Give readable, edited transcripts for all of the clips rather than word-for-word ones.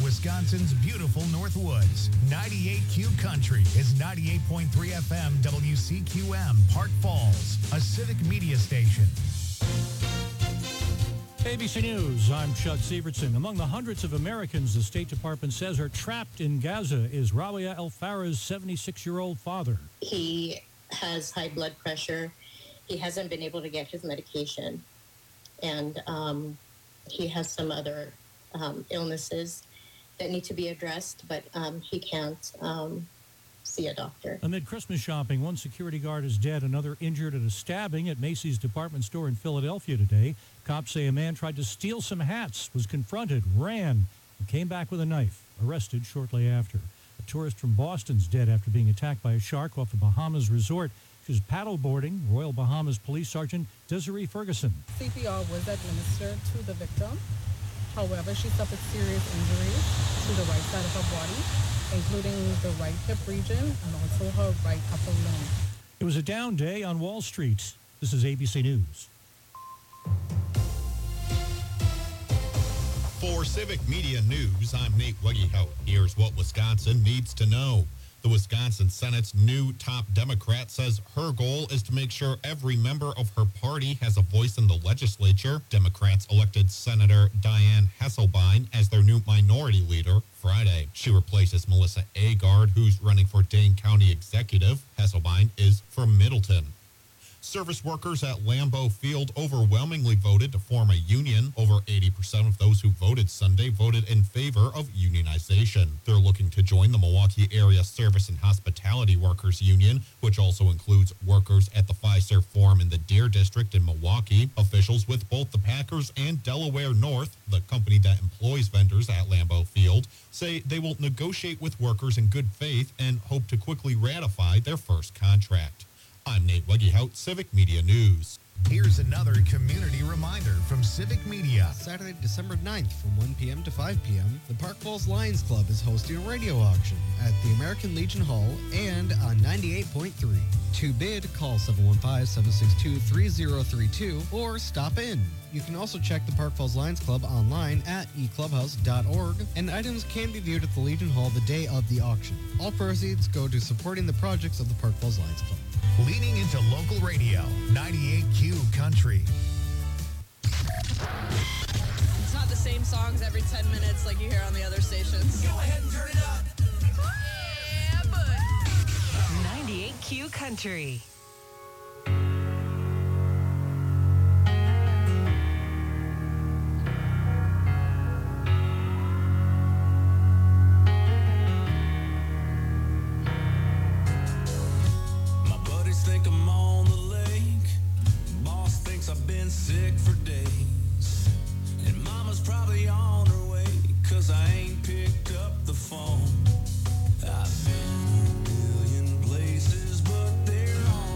Wisconsin's beautiful Northwoods. 98Q Country is 98.3 FM WCQM, Park Falls, a civic media station. ABC News, I'm Chuck Sievertson. Among the hundreds of Americans the State Department says are trapped in Gaza is Rabia El-Farah's 76-year-old father. He has high blood pressure. He hasn't been able to get his medication. And he has some other illnesses that need to be addressed, but he can't see a doctor. Amid Christmas shopping, one security guard is dead, another injured at a stabbing at Macy's department store in Philadelphia today. Cops say a man tried to steal some hats, was confronted, ran, and came back with a knife, arrested shortly after. A tourist from Boston's dead after being attacked by a shark off the Bahamas resort. She was paddleboarding. Royal Bahamas Police Sergeant Desiree Ferguson. CPR was administered to the victim. However, she suffered serious injuries to the right side of her body, including the right hip region and also her right upper limb. It was a down day on Wall Street. This is ABC News. For Civic Media News, I'm Nate Weggehout. Here's what Wisconsin needs to know. The Wisconsin Senate's new top Democrat says her goal is to make sure every member of her party has a voice in the legislature. Democrats elected Senator Diane Hesselbein as their new minority leader Friday. She replaces Melissa Agard, who's running for Dane County Executive. Hesselbein is from Middleton. Service workers at Lambeau Field overwhelmingly voted to form a union. Over 80% of those who voted Sunday voted in favor of unionization. They're looking to join the Milwaukee Area Service and Hospitality Workers Union, which also includes workers at the Fiserv Forum in the Deer District in Milwaukee. Officials with both the Packers and Delaware North, the company that employs vendors at Lambeau Field, say they will negotiate with workers in good faith and hope to quickly ratify their first contract. I'm Nate Weggehout, Civic Media News. Here's another community reminder from Civic Media. Saturday, December 9th from 1 p.m. to 5 p.m., the Park Falls Lions Club is hosting a radio auction at the American Legion Hall and on 98.3. To bid, call 715-762-3032 or stop in. You can also check the Park Falls Lions Club online at eclubhouse.org, and items can be viewed at the Legion Hall the day of the auction. All proceeds go to supporting the projects of the Park Falls Lions Club. Leaning into local radio, 98Q Country. It's not the same songs every 10 minutes like you hear on the other stations. Go ahead and turn it up. Yeah, but 98Q Country. Think I'm on the lake. Boss thinks I've been sick for days. And mama's probably on her way, 'cause I ain't picked up the phone. I've been a million places, but they're on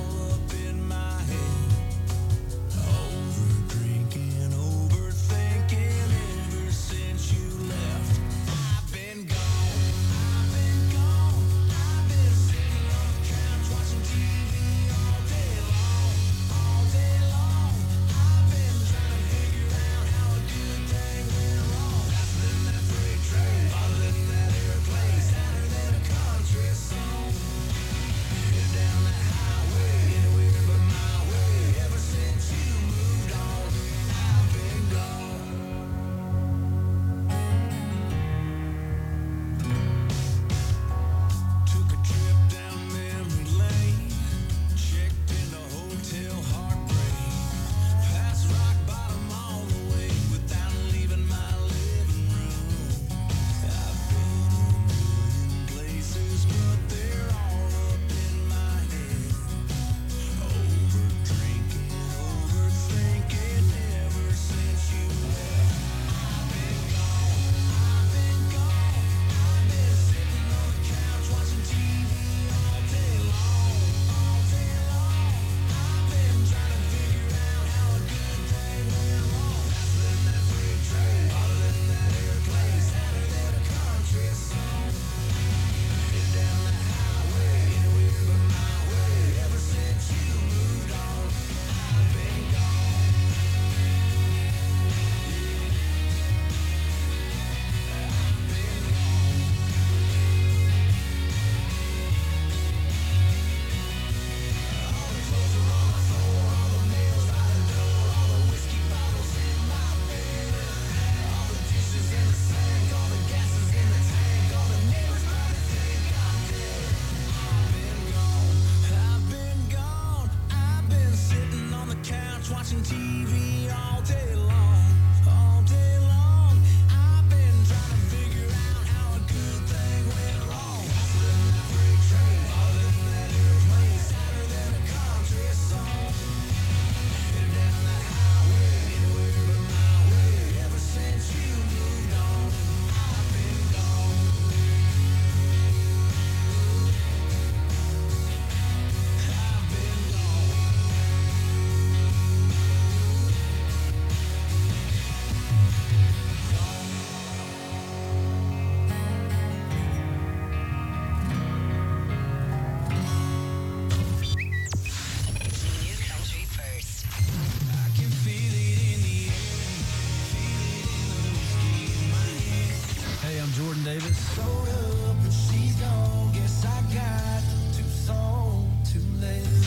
Showed up and she's gone. Guess I got too soon, too late.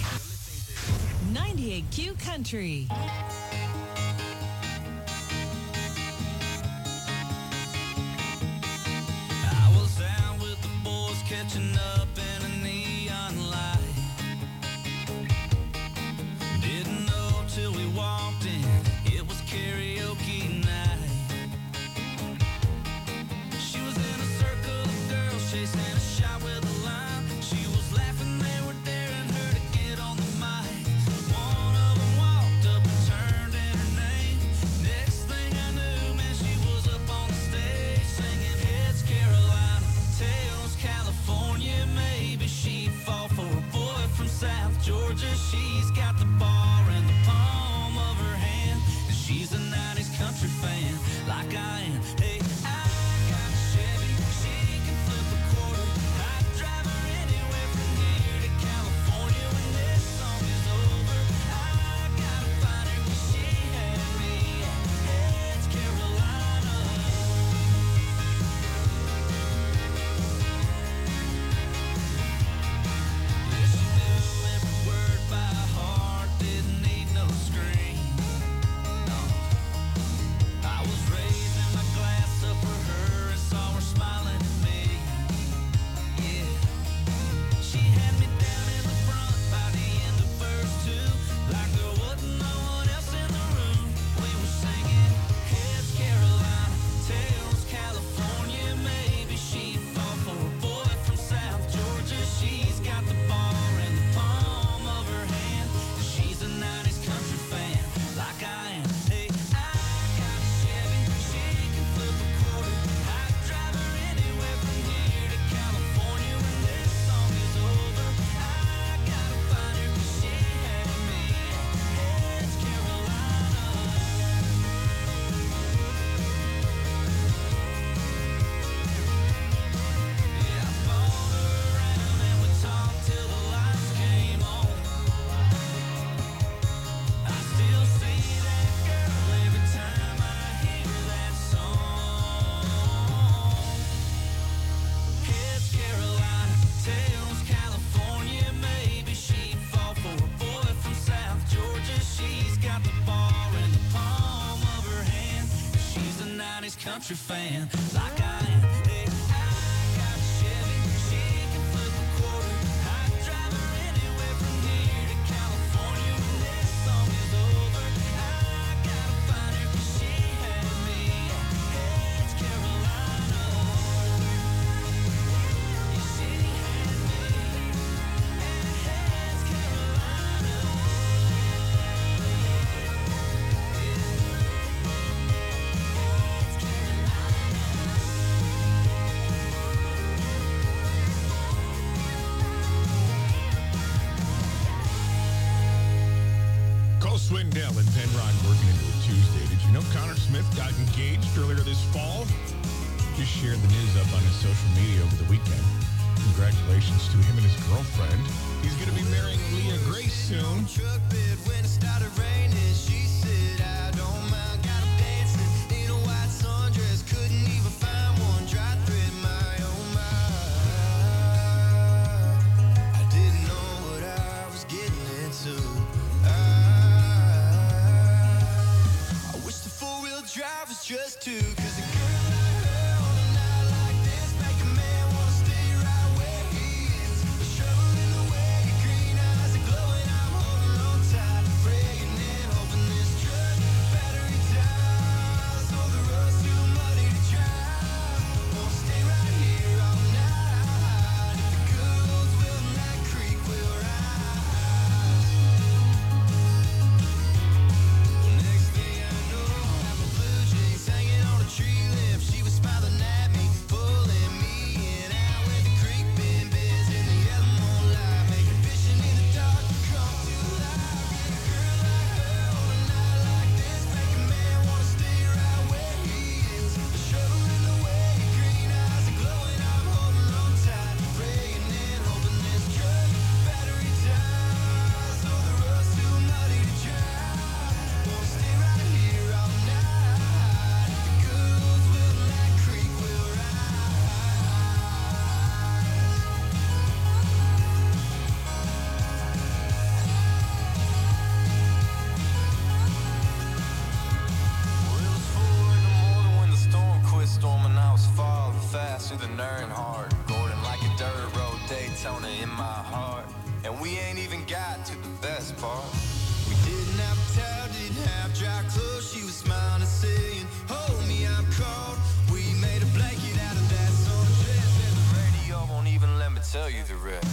98Q Country. I was out with the boys catching up in a neon light. Didn't know till we walked in, it was karaoke night. She was in a circle of girls chasing a shot with a line. She was laughing, they were daring her to get on the mic. One of them walked up and turned in her name. Next thing I knew, man, she was up on the stage singing Heads Carolina, Tails California. Maybe she'd fall for a boy from South Georgia. She's got the bar in the palm of her hand, and she's a 90s country fan like I am. Hey, I got a Chevy, she can flip a quarter. I'd drive her anywhere from here to California when this song is over. I gotta find her 'cause she had me at Heads Carolina. Yeah, she knew every word by heart, didn't need no screen. No. I was raising my glass up for her and saw her smiling at me. Yeah. She had me down in the front by the end of verse 2, like there wasn't no one else in the room. We were singing Heads Carolina, Tails California. Maybe she'd fall for a boy from South Georgia. She's got the bar in the palm of her hand, and she's a 90s country fan like I am. Hey, I got a Chevy, she can flip a quarter. I'd drive her anywhere from here to California when this song is over. I gotta find her 'cause she had me at Heads Carolina. Yeah, I followed her around and we talked till the lights came on. I still see that girl every time I hear that song. Heads Carolina, Tails California. Maybe she'd fall for a boy from South Georgia. She's got the bar in the palm of her hand. She's a 90s country fan like I am. Hey, I got a Chevy, she can flip a quarter. I'd drive her anywhere from here to California when this song is over. I gotta find her 'cause she had me at Heads Carolina. Yeah, she had me at Heads Carolina. Cole Swindell and Penrod working into a Tuesday. Did you know Connor Smith got engaged earlier this fall? Just shared the news up on his social media over the weekend. Congratulations to him and his girlfriend. He's going to be marrying Leah Grace soon. Truck bed when it started raining. She said, I don't mind, got 'em dancing in a white sundress. Couldn't even find one dry thread, my oh my. I didn't know what I was getting into. I wish the four-wheel drive was just two, 'cause a girl like her on a night like this make a man wanna stay right where he is. The trouble in the way your green eyes are glowing, I'm holding on tight, praying and hoping this and Earnhardt. Gordon like a dirt road Daytona in my heart. And we ain't even got to the best part. We didn't have a towel, didn't have dry clothes. She was smiling, saying, hold me, I'm cold. We made a blanket out of that sundress, and the radio won't even let me tell you the rest.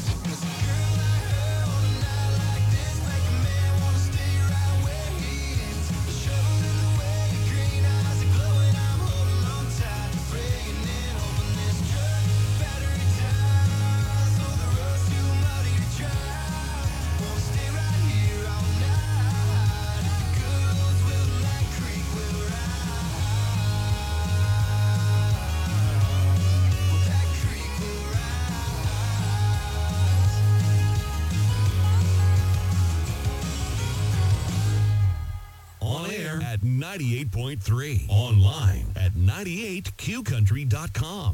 On air at 98.3. Online at 98qcountry.com.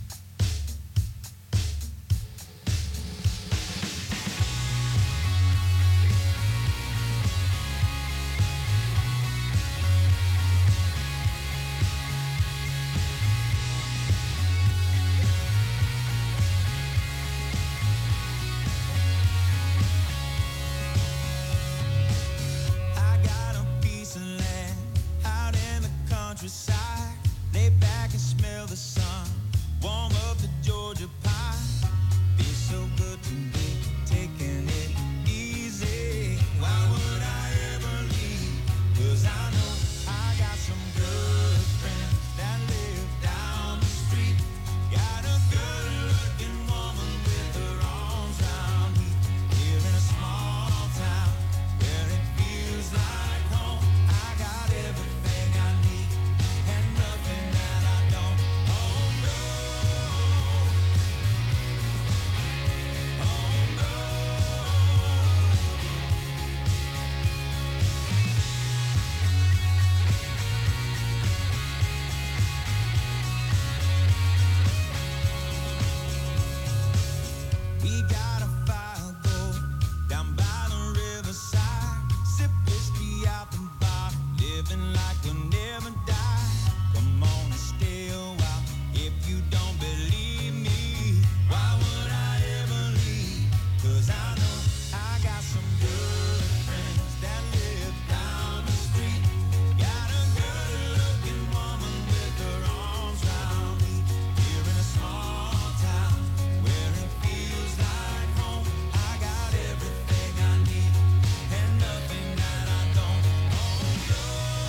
Countryside, lay back and smell the sun, warm up the Georgia pie. Feels so good to me, taking it easy. Why would I ever leave? 'Cause I know I got some good friends that live down the street. Got a good looking woman with her arms around me. Here in a small town where it feels like home. I got everything I need. Nothing that I don't. Oh no. Oh no. We got a fire go down by the riverside. Sip whiskey out the bar, living like we'll never die. Come on and stay a while. If you don't believe me, why would I ever leave? 'Cause I know I got some good friends that live down the street. Got a good looking woman with her arms around me. Here in a small town where it feels like home. I got everything I need and nothing that I don't. Oh no.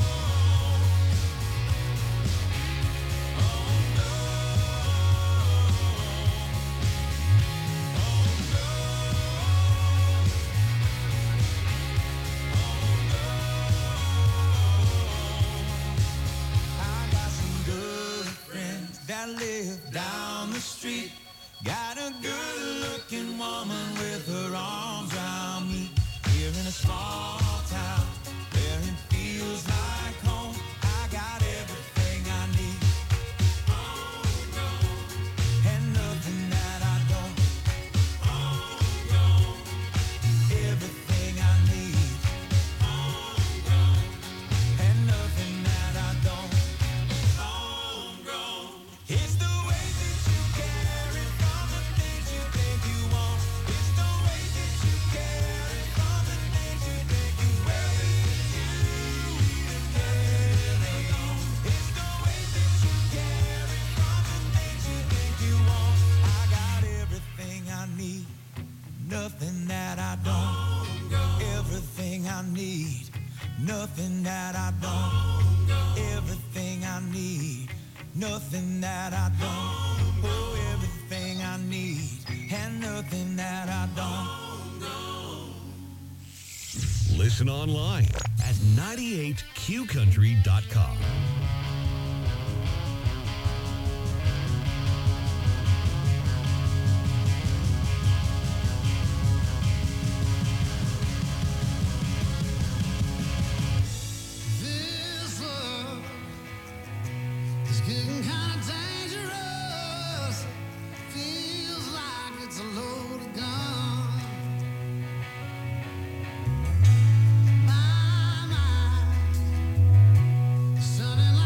That live down the street. Got a good looking woman with her arms around me. Here in a small town where it feels like home. I got everything I need. Oh no. And nothing that I don't. Oh no. Everything I need. Oh no. And nothing that I don't. It's the way that you carry from the things you think you want. It's the way that you carry from the things you think you wear. It's the way that you carry from the things you think you want. I got everything I need, nothing that I don't. Everything I need, nothing that I don't. Everything I need. Nothing that I don't. Oh, everything I need and nothing that I don't. Listen online at 98qcountry.com. This love is getting kind of dangerous. Feels like it's a loaded gun. My mind, sunning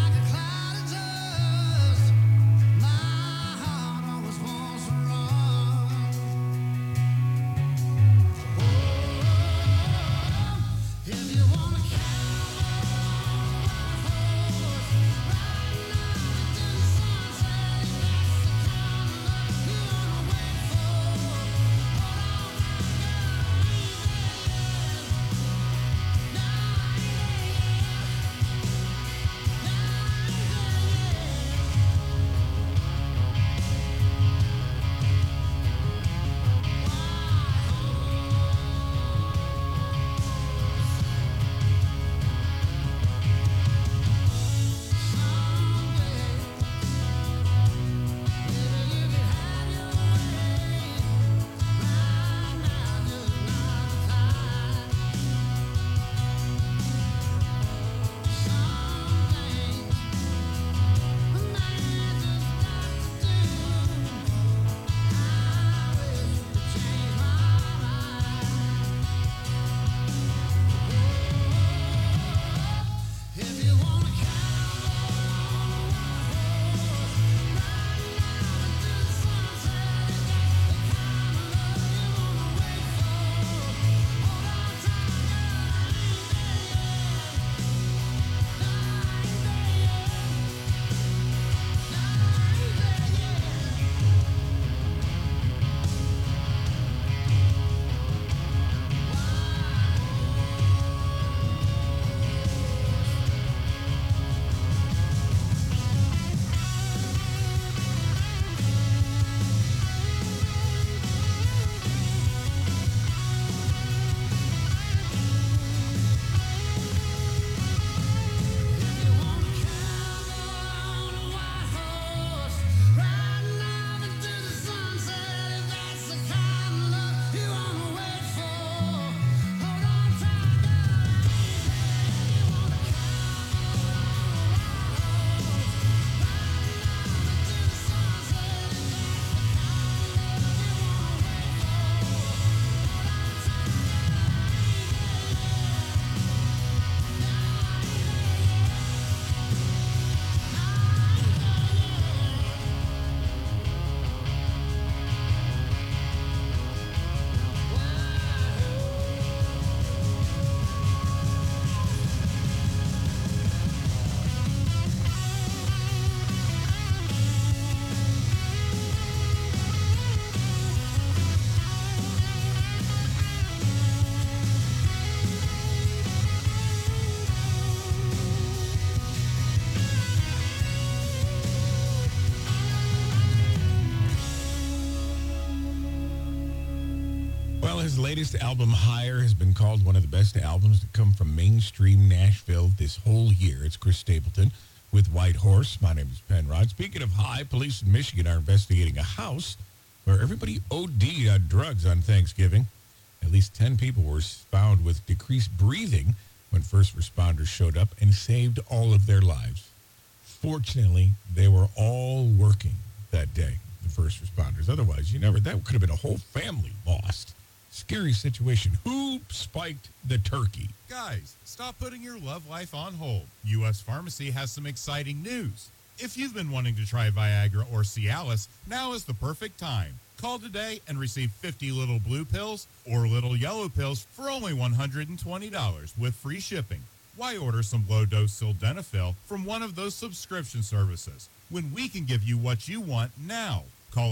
Well, his latest album, Higher, has been called one of the best albums to come from mainstream Nashville this whole year. It's Chris Stapleton with White Horse. My name is Penrod. Speaking of high, police in Michigan are investigating a house where everybody OD'd on drugs on Thanksgiving. At least 10 people were found with decreased breathing when first responders showed up and saved all of their lives. Fortunately, they were all working that day, the first responders. Otherwise, that could have been a whole family lost. Scary situation. Who spiked the turkey? Guys, stop putting your love life on hold. U.S. Pharmacy has some exciting news. If you've been wanting to try Viagra or Cialis, now is the perfect time. Call today and receive 50 little blue pills or little yellow pills for only $120 with free shipping. Why order some low-dose sildenafil from one of those subscription services when we can give you what you want now? Call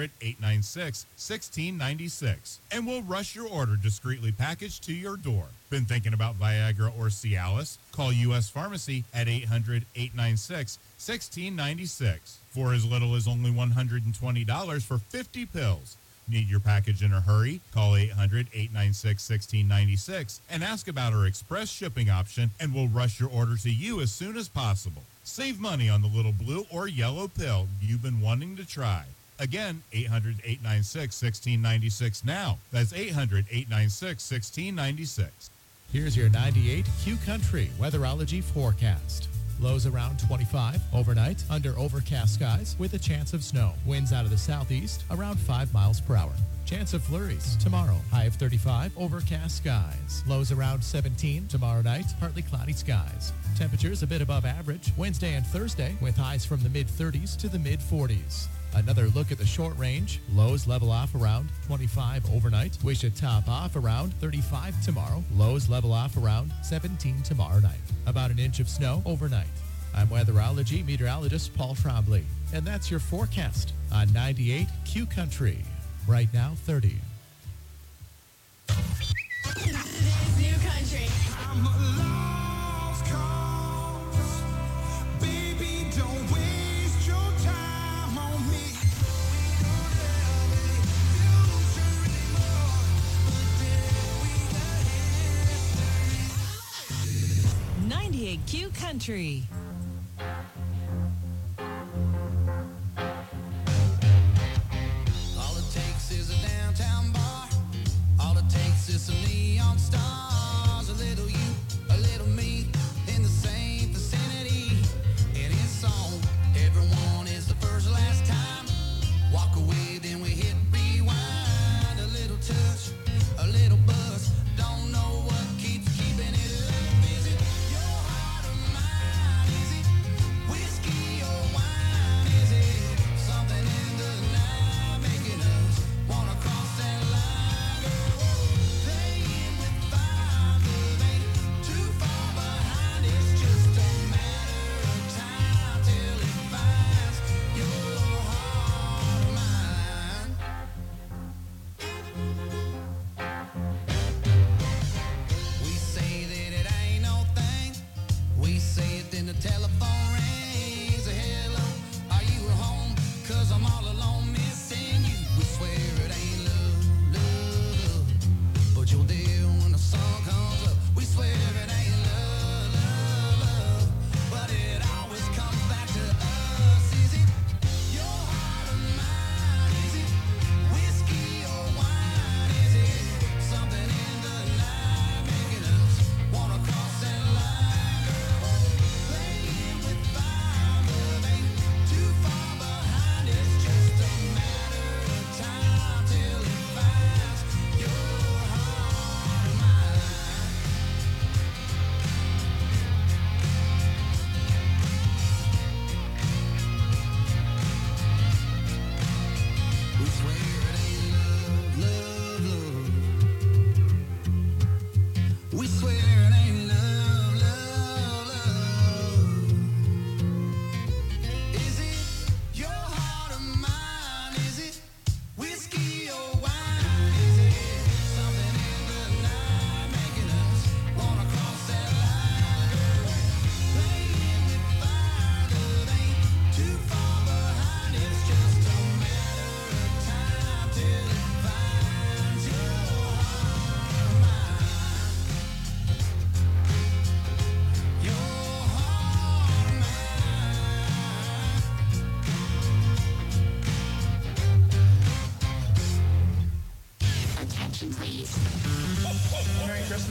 800-896-1696 and we'll rush your order discreetly packaged to your door. Been thinking about Viagra or Cialis? Call U.S. Pharmacy at 800-896-1696 for as little as only $120 for 50 pills. Need your package in a hurry? Call 800-896-1696 and ask about our express shipping option and we'll rush your order to you as soon as possible. Save money on the little blue or yellow pill you've been wanting to try. Again, 800-896-1696 now. That's 800-896-1696. Here's your 98 Q Country weatherology forecast. Lows around 25 overnight under overcast skies with a chance of snow. Winds out of the southeast around 5 miles per hour. Chance of flurries tomorrow. High of 35, overcast skies. Lows around 17 tomorrow night, partly cloudy skies. Temperatures a bit above average Wednesday and Thursday with highs from the mid-30s to the mid-40s. Another look at the short range. Lows level off around 25 overnight. We should top off around 35 tomorrow. Lows level off around 17 tomorrow night. About an inch of snow overnight. I'm weatherology meteorologist Paul Trombley. And that's your forecast on 98 Q Country. Right now, 30. New country. I'm a lost cause. Baby, don't waste your time on me. 98 Q Country. All it takes is a downtown bar. All it takes is some neon stars. A little you, a little me, in the same vicinity. And it's on. Everyone is the first last time. Walk away, then we hit rewind. A little touch, a little buzz. Don't know what keeps keeping it up. Is it your heart or mine? Is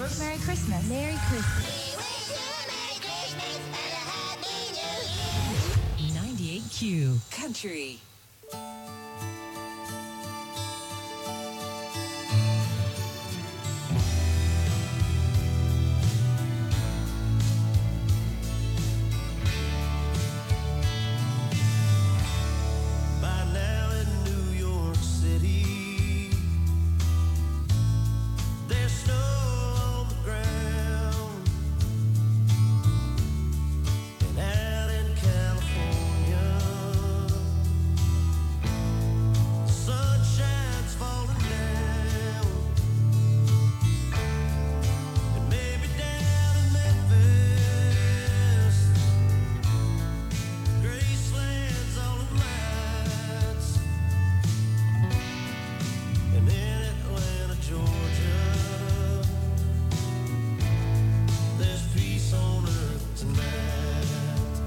Merry Christmas. Merry Christmas. 98Q Country. By now in New York City, there's snow on the ground. And out in California, the sunshine's falling down. And maybe down in Memphis, Graceland's all in lights. And in Atlanta, Georgia, there's peace on earth tonight.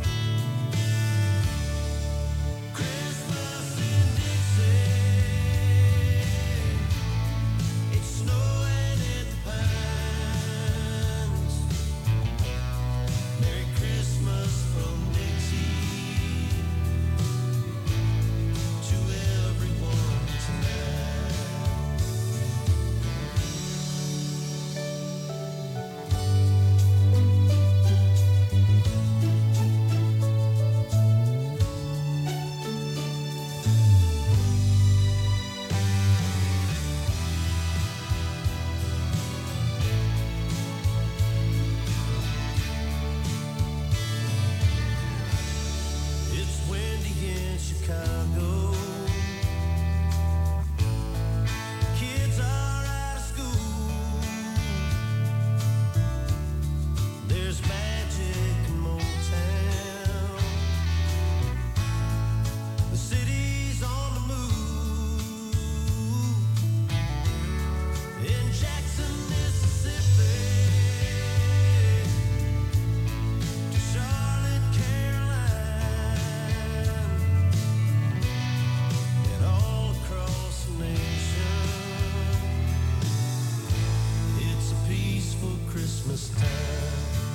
Christmas in Dixie, it's snowing in the pines. Merry Christmas from Dixie to everyone tonight. It's windy in Chicago. Kids are out of school. There's magic in Motown. The city's on the move. In Jackson, Mississippi, to Charlotte, Carolina, and all across the nation, it's a peaceful Christmas time.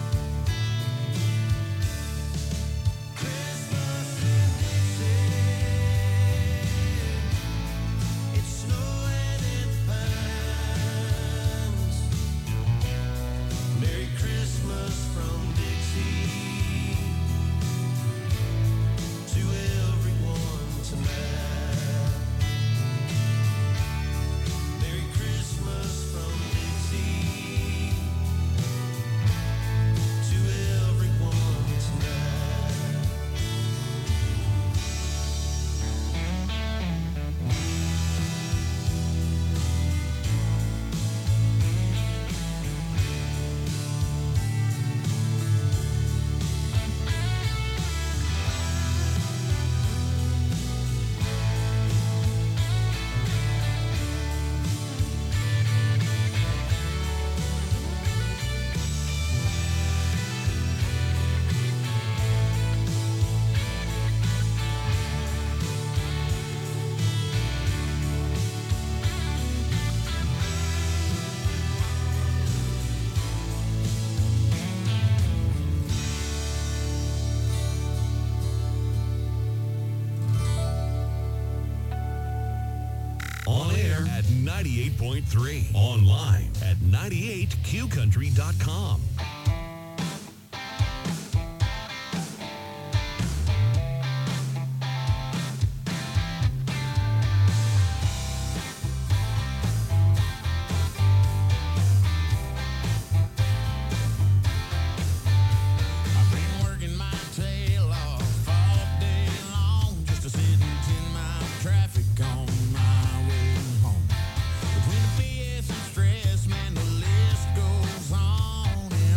Christmas in Dixie, it's snowing in the pines. Merry Christmas from Dixie to everyone tonight. Merry Christmas from Dixie to everyone tonight. On air at 98.3. Online at 98QCountry.com. I've been working my tail off all day long just to sit in 10-mile traffic on my way home. Between the BS and stress, man, the list goes on and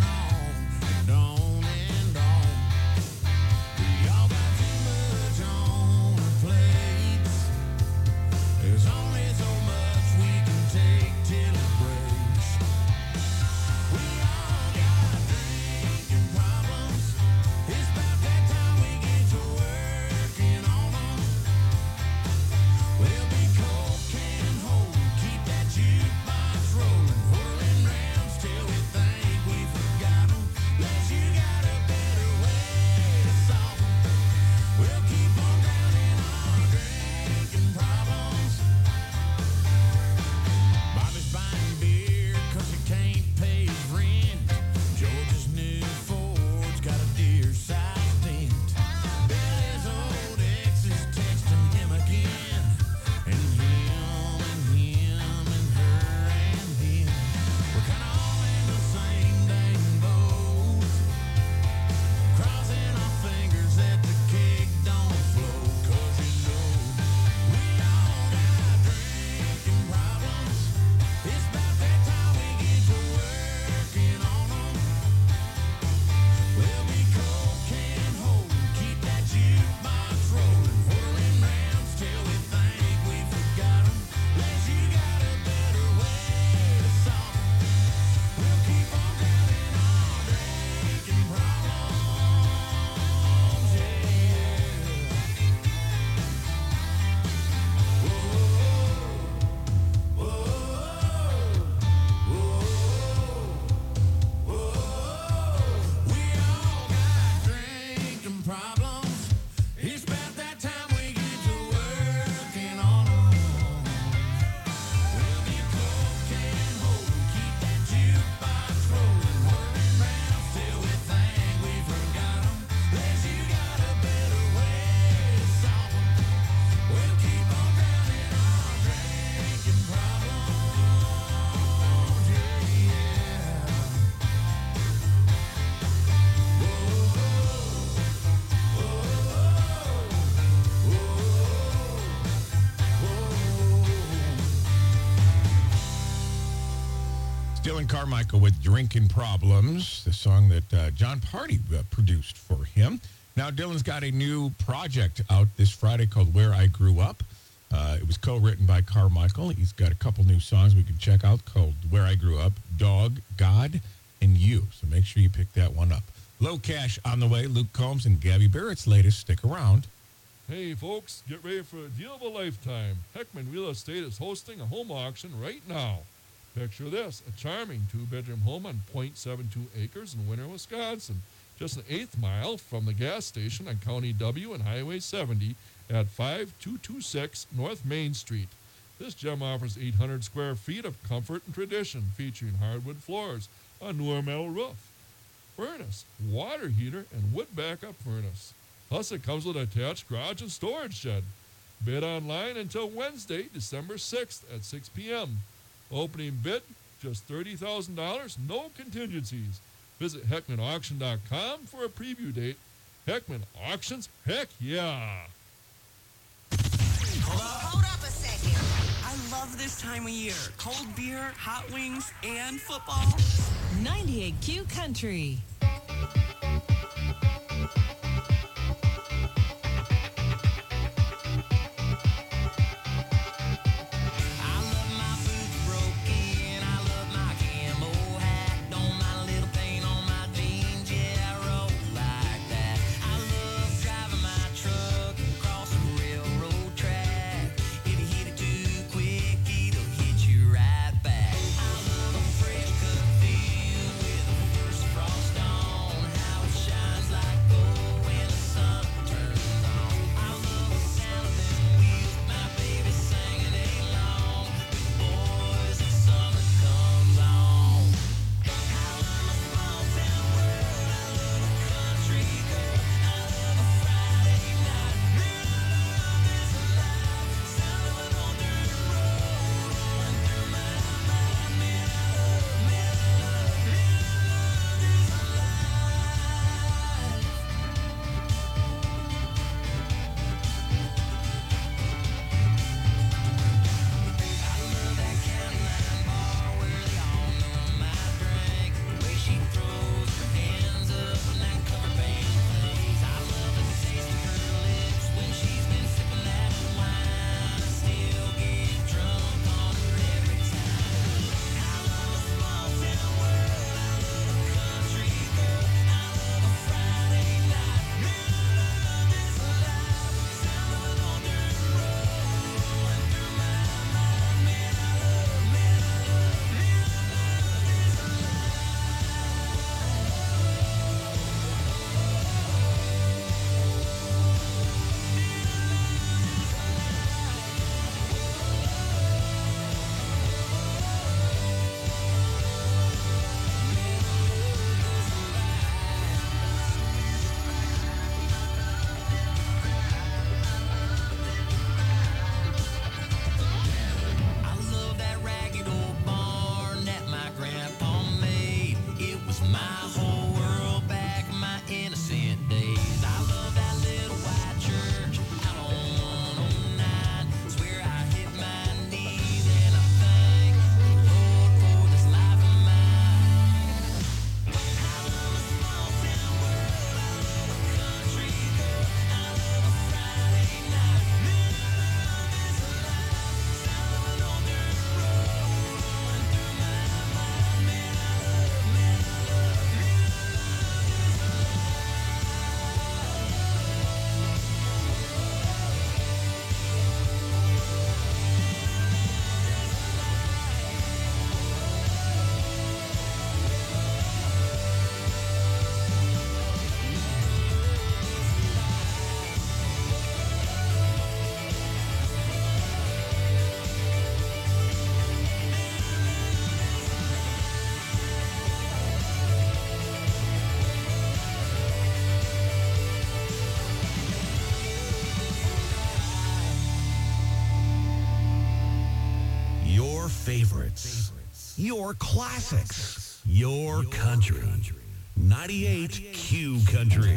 Dylan Carmichael with Drinking Problems, the song that John Party produced for him. Now, Dylan's got a new project out this Friday called Where I Grew Up. It was co-written by Carmichael. He's got a couple new songs we can check out called Where I Grew Up, Dog, God, and You. So make sure you pick that one up. Low Cash on the way. Luke Combs and Gabby Barrett's latest. Stick around. Hey, folks, get ready for a deal of a lifetime. Heckman Real Estate is hosting a home auction right now. Picture this, a charming two-bedroom home on .72 acres in Winter, Wisconsin, just an eighth mile from the gas station on County W and Highway 70 at 5226 North Main Street. This gem offers 800 square feet of comfort and tradition, featuring hardwood floors, a newer metal roof, furnace, water heater, and wood backup furnace. Plus, it comes with an attached garage and storage shed. Bid online until Wednesday, December 6th at 6 p.m. Opening bid, just $30,000, no contingencies. Visit HeckmanAuction.com for a preview date. Heckman Auctions, heck yeah! Hold up a second. I love this time of year. Cold beer, hot wings, and football. 98Q Country. Favorites, your classics, your country. 98Q Country.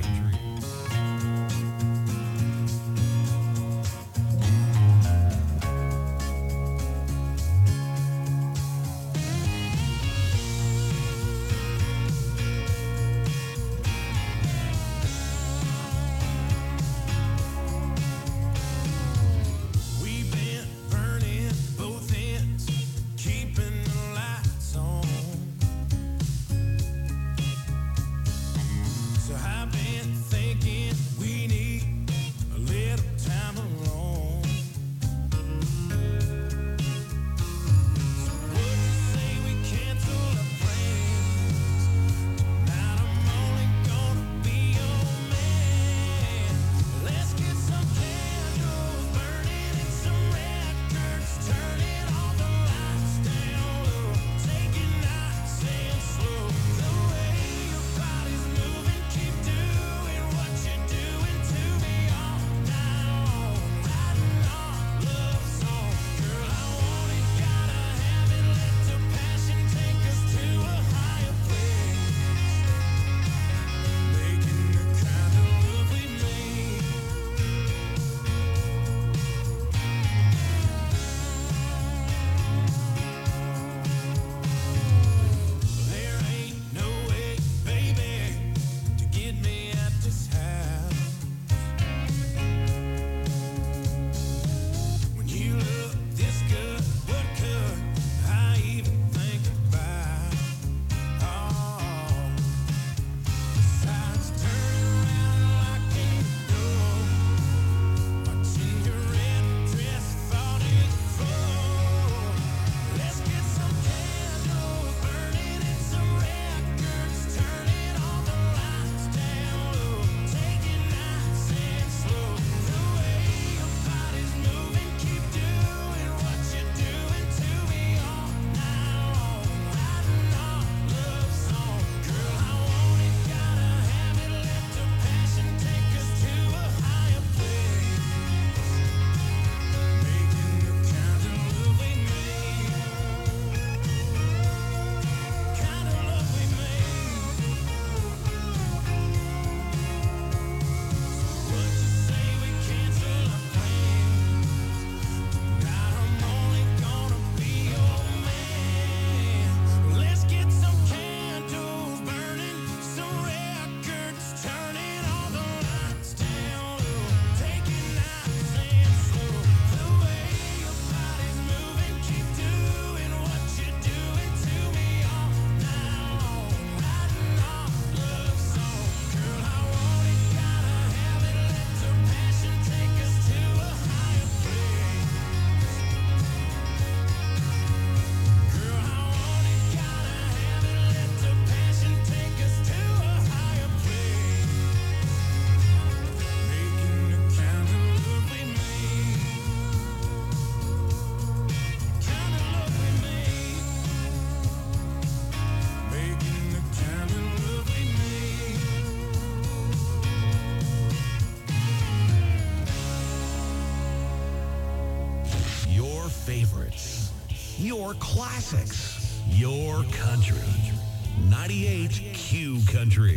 favorites, your classics, your country. 98 Q Country.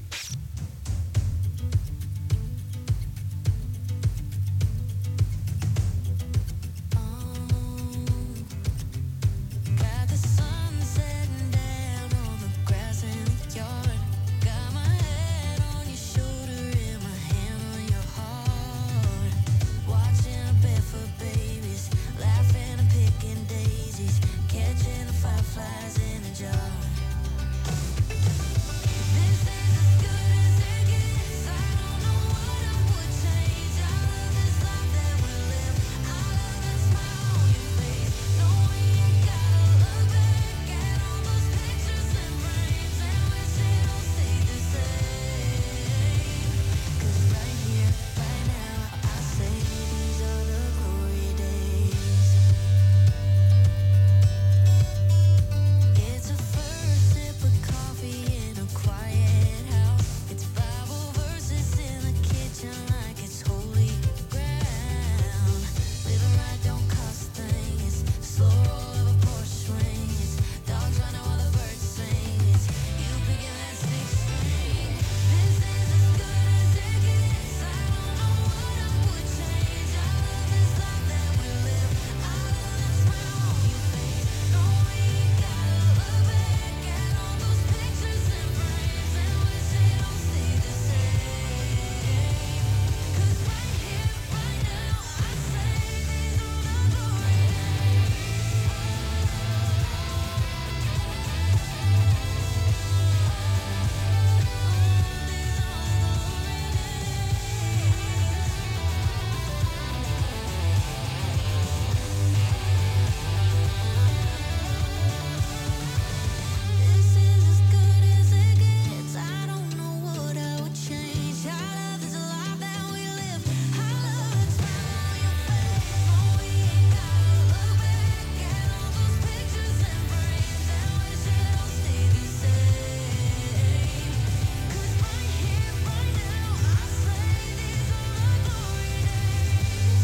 Got the sun setting down on the grass in the yard. Got my head on your shoulder and my hand on your heart. Watching barefoot babies, laughing and picking daisies, catching the fireflies in a jar. This is as good as it gets. I don't know what I would change. I love this life that we live. I love the smile on your face. Knowing you gotta look back at all those pictures and frames and wish it all stayed the same. 'Cause right here, right now, I say these are the glory days. It's a first sip of coffee in a quiet house. It's Bible verses in the kitchen like it's holy ground. Living right don't cost a thing. It's slow roll of a Porsche swing. It's dogs running while the birds sing. It's you picking that sixth string. This is as good as it gets. I don't know what I would change. I love this life that we live. I love the smile on your face. Knowing you gotta look back at all those pictures and frames and wish it all stayed the same. 'Cause right here, right now, I say these are the glory This is as good as it gets. I don't know what I would change. I love this life that we live. I love that smile on your face. Knowing you gotta look back at all those pictures and frames and wish it all stayed the same. 'Cause right here, right now, I say these are the glory days.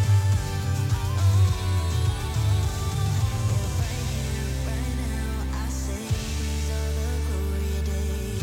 Right here, right now, I say these are the glory days.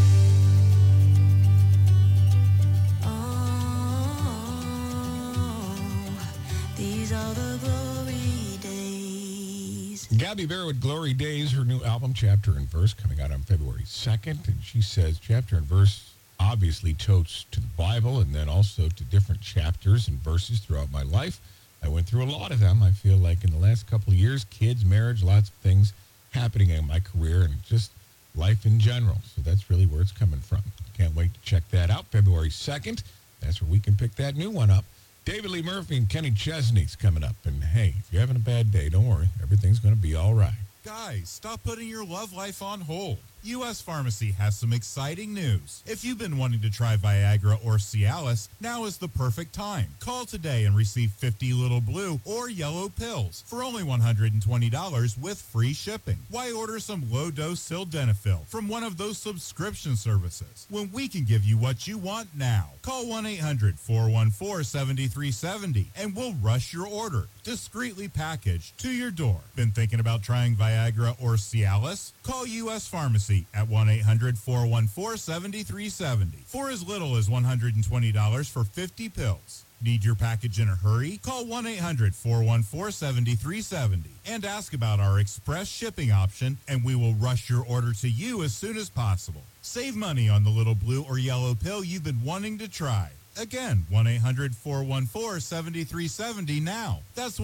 These are the glory days. Gabby Bear with Glory Days, her new album, Chapter and Verse, coming out on February 2nd. And she says Chapter and Verse obviously totes to the Bible and then also to different chapters and verses throughout my life. I went through a lot of them. I feel like in the last couple of years, kids, marriage, lots of things happening in my career and just life in general. So that's really where it's coming from. Can't wait to check that out. February 2nd. That's where we can pick that new one up. David Lee Murphy and Kenny Chesney's coming up. And hey, if you're having a bad day, don't worry. Everything's going to be all right. Guys, stop putting your love life on hold. U.S. Pharmacy has some exciting news. If you've been wanting to try Viagra or Cialis, now is the perfect time. Call today and receive 50 little blue or yellow pills for only $120 with free shipping. Why order some low-dose sildenafil from one of those subscription services when we can give you what you want now? Call 1-800-414-7370 and we'll rush your order, discreetly packaged, to your door. Been thinking about trying Viagra or Cialis? Call U.S. Pharmacy at 1-800-414-7370 for as little as $120 for 50 pills. Need your package in a hurry? Call 1-800-414-7370 and ask about our express shipping option, and we will rush your order to you as soon as possible. Save money on the little blue or yellow pill you've been wanting to try. Again, 1-800-414-7370 now. That's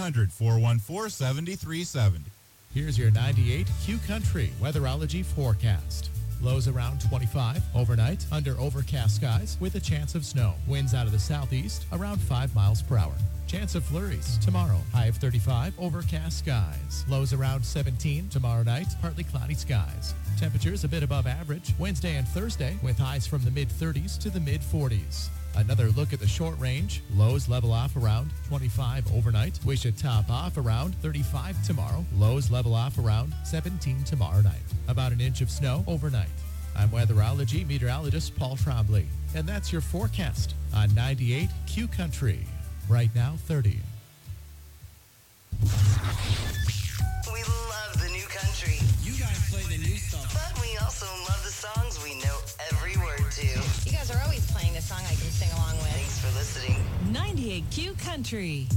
1-800-414-7370. Here's your 98 Q Country weatherology forecast. Lows around 25 overnight under overcast skies with a chance of snow. Winds out of the southeast around 5 miles per hour. Chance of flurries tomorrow. High of 35, overcast skies. Lows around 17 tomorrow night, partly cloudy skies. Temperatures a bit above average Wednesday and Thursday with highs from the mid-30s to the mid-40s. Another look at the short range. Lows level off around 25 overnight. We should top off around 35 tomorrow. Lows level off around 17 tomorrow night. About an inch of snow overnight. I'm weatherology meteorologist Paul Trombley. And that's your forecast on 98 Q Country. Right now, 30. also love the songs we know every word to. You guys are always playing the song I can sing along with. Thanks for listening. 98Q Country.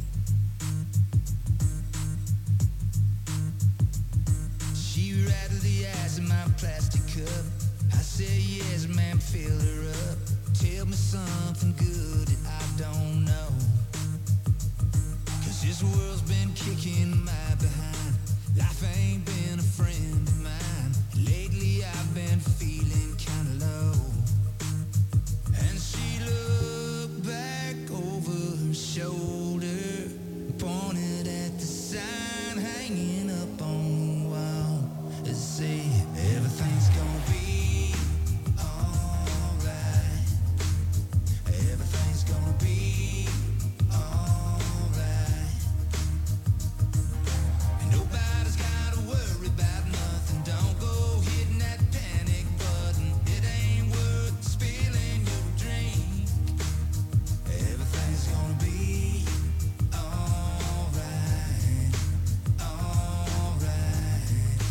She rattled the ice in my plastic cup. I said, yes, ma'am, fill her up. Tell me something good that I don't know. 'Cause this world's been kicking my behind. Life ain't been a friend of mine. Lately I've been feeling kinda low. And she looked back over her shoulder, pointed at the sign hanging up on the wall. It say, everything's gonna be alright. Everything's gonna be alright. Nobody's gotta worry about nothing. Don't go hitting that panic button. It ain't worth spilling your drink. Everything's gonna be alright. Alright.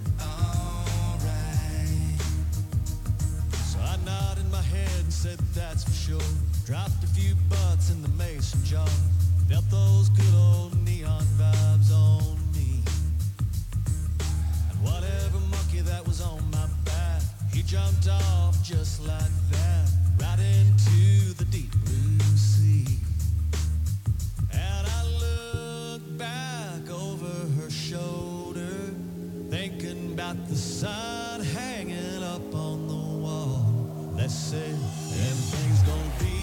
Alright. So I nodded my head and said that's for sure. Dropped a few butts in the mason jar. Felt those good old neon vibes on me. And whatever monkey that was on my back, he jumped off just like that, right into the deep blue sea. And I looked back over her shoulder, thinking about the sign hanging up on the wall that said, everything's gonna be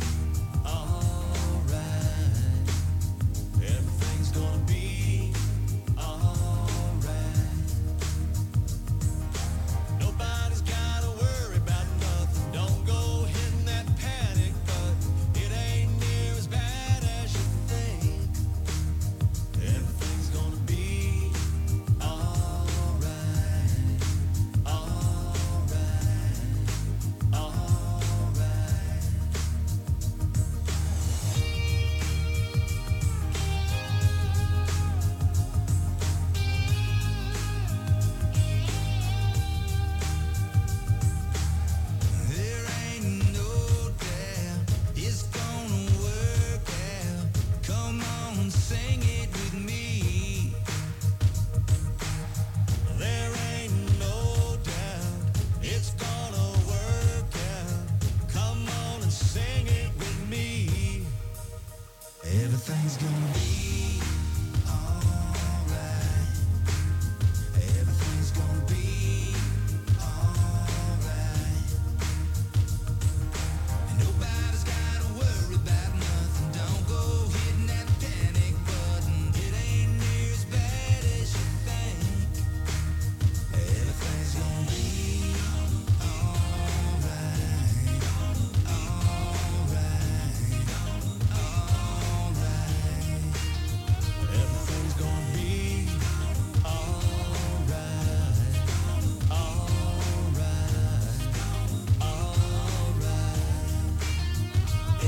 alright. Everything's gonna be alright. Nobody's gotta worry about nothing. Don't go hitting that panic button. It ain't near as bad as you think. Everything's gonna be alright. Alright. Alright. There ain't no doubt it's gonna work out. Come on, sing it with me. There ain't no doubt it's gonna work out. Come on and sing it with me. Everything's gonna be alright. Everything's gonna be alright. Nobody's gotta worry about nothing. Don't go hitting that panic button. It ain't near as bad as you think. Everything's gonna be alright. Alright. Alright. Everything's gonna be alright. Alright. Alright.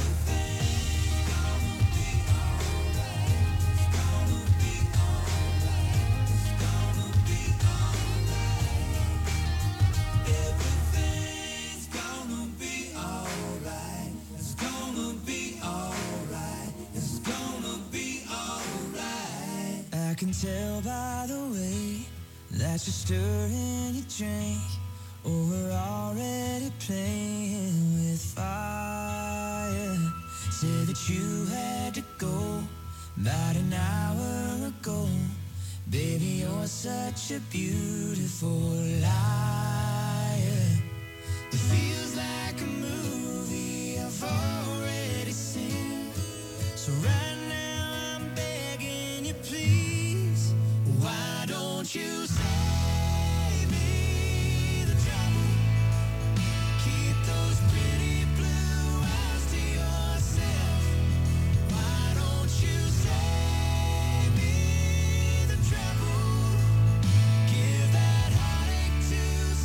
Everything's gonna be alright. It's gonna be alright. It's gonna be alright. I can tell by the way that you're stirring your drink. Oh, we're already playing with fire. Said that you had to go about an hour ago. Baby, you're such a beautiful liar. It feels like a movie I've already seen. So right now I'm begging you, please. Why don't you save me the trouble? Keep those pretty blue eyes to yourself. Why don't you save me the trouble? Give that heartache to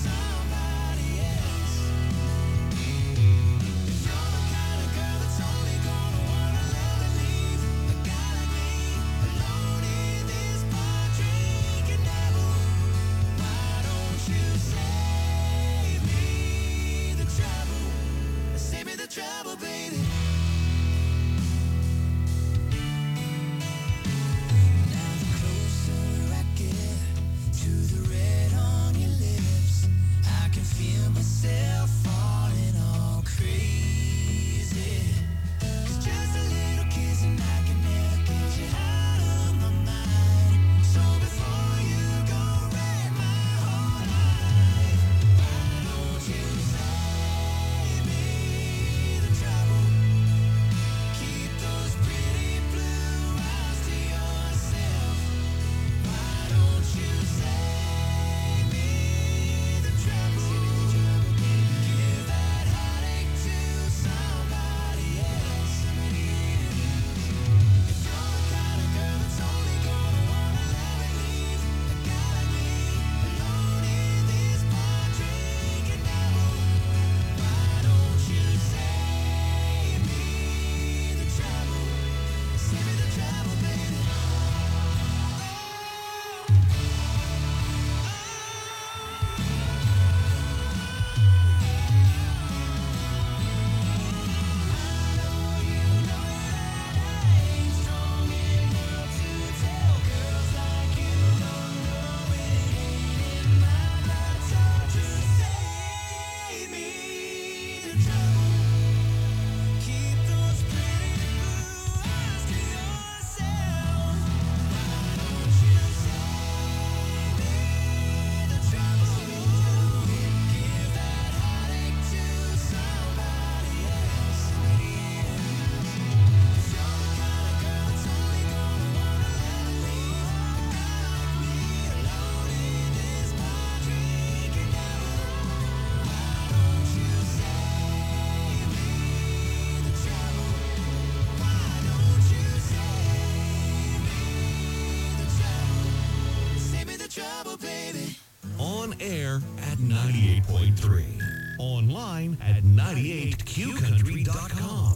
98.3. Online at 98qcountry.com.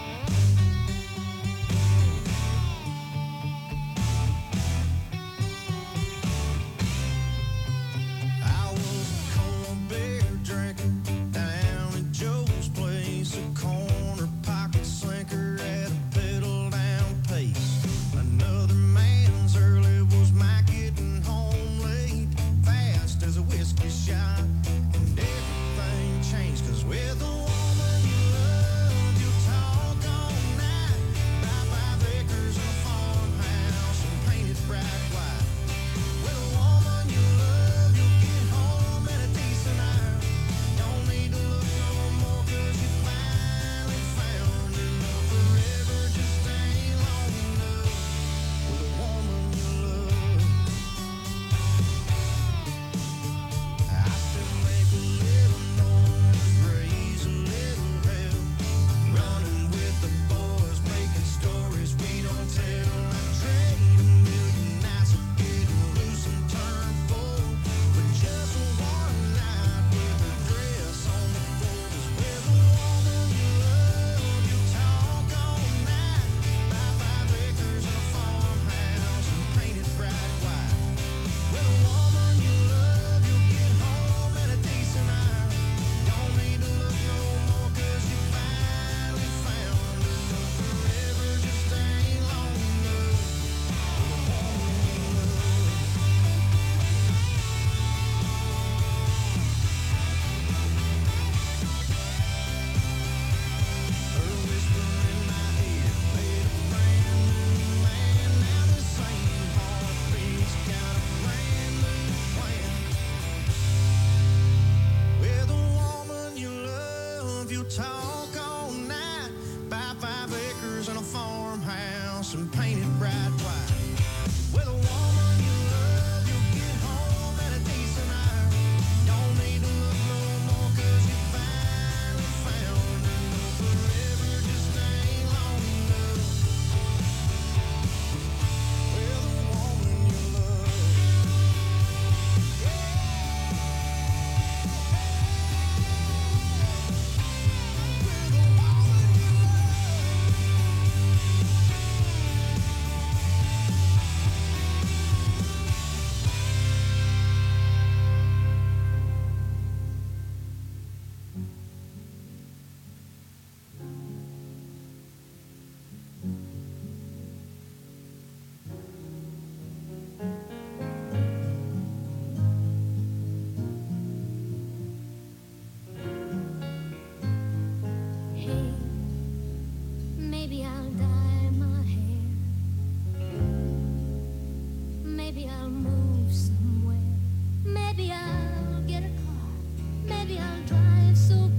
I was a cold beer drinking down at Joe's place, a corner pocket slinker at a pedal down pace. Another man's early was my getting home late, fast as a whiskey shot, and everything changed, 'cause with a woman you love, you talk all night, buy 5 acres and a farmhouse and paint it bright white. With a woman you love, you'll get home at a decent hour. Don't need to look no more, 'cause you finally found her. Love forever just ain't long enough. With a woman you love, I still make a little noise, raise a little hell, running with the boys, making stories we don't tell. I trade a million nights of getting loose and turn full, but just one night with a dress on the floor. 'Cause with a woman you love, you talk all night, buy 5 acres and a farmhouse and paint it bright white. With a woman you love, you'll get home at a decent hour. Don't need to look no more, 'cause you finally found her. Love forever just ain't long enough. Her whisper in my ear made a brand new man. Now the same heartbeat's got a brand new plan. With a woman you love, you talk all night, buy 5 acres and a farmhouse and paint it bright white. With a woman you love, you'll get home at a decent hour. Don't need to look no more, 'cause you finally found her. Love forever just ain't long enough. With a woman you love. Hey, maybe I'll dye my hair. Maybe I'll move somewhere. Maybe I'll get a car. Maybe I'll drive so